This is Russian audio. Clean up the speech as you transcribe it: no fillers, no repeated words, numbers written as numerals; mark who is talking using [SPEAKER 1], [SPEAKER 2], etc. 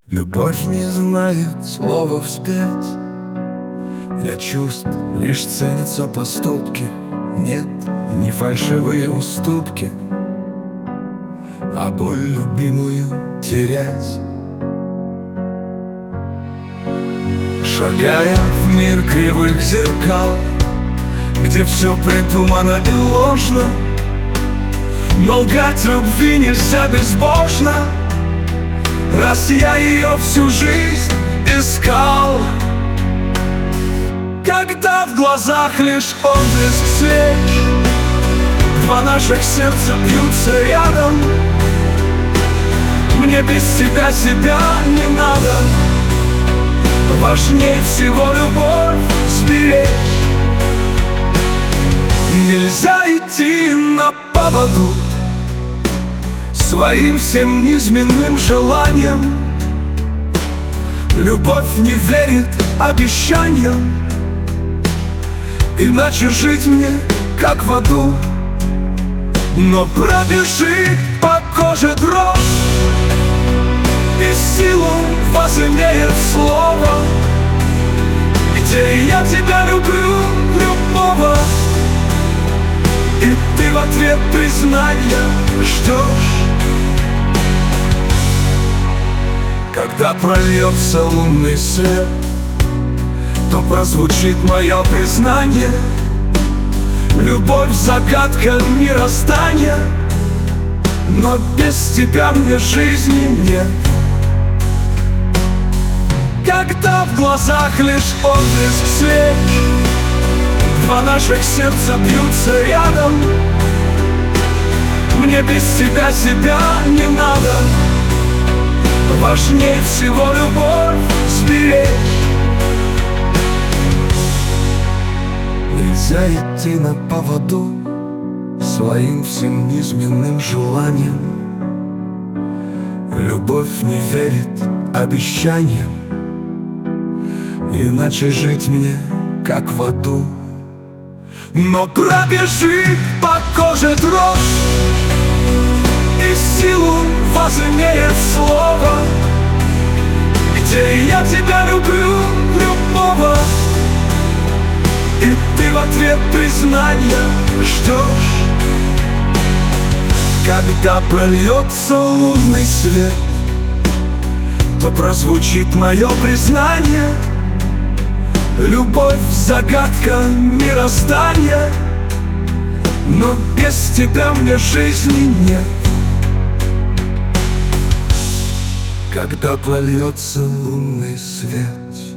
[SPEAKER 1] Любовь не знает слова вспять. Для чувств лишь ценятся поступки. Нет, не фальшивые уступки, а боль любимую терять. Шагая в мир кривых зеркал, где все придумано и ложно, но лгать любви нельзя безбожно. Раз я ее всю жизнь искал, когда в глазах лишь отблеск свеч, два наших сердца бьются рядом. Мне без тебя не надо. Важнее всего любовь сберечь. Нельзя идти на поводу своим всем низменным желаниям. Любовь не верит обещаниям, иначе жить мне как в аду. Но пробежит по коже дрожь, и силу возымеет слово, где я тебя люблю, любого. И ты в ответ признания ждешь. Когда прольется лунный свет, то прозвучит мое признание. Любовь — загадка мироздания, но без тебя мне жизни нет. Когда в глазах лишь отблеск свеч, два наших сердца бьются рядом. Мне без тебя не надо. Важнее всего любовь сберечь. Нельзя идти на поводу своим всем низменным желаниям. Любовь не верит обещаниям, иначе жить мне как в аду. Но пробежит по коже дрожь, и силу возымеет слово, где я тебя люблю, любого. И ты в ответ признания ждешь. Когда прольется лунный свет, то прозвучит мое признание. Любовь — загадка мироздания, но без тебя мне жизни нет. Когда прольется лунный свет,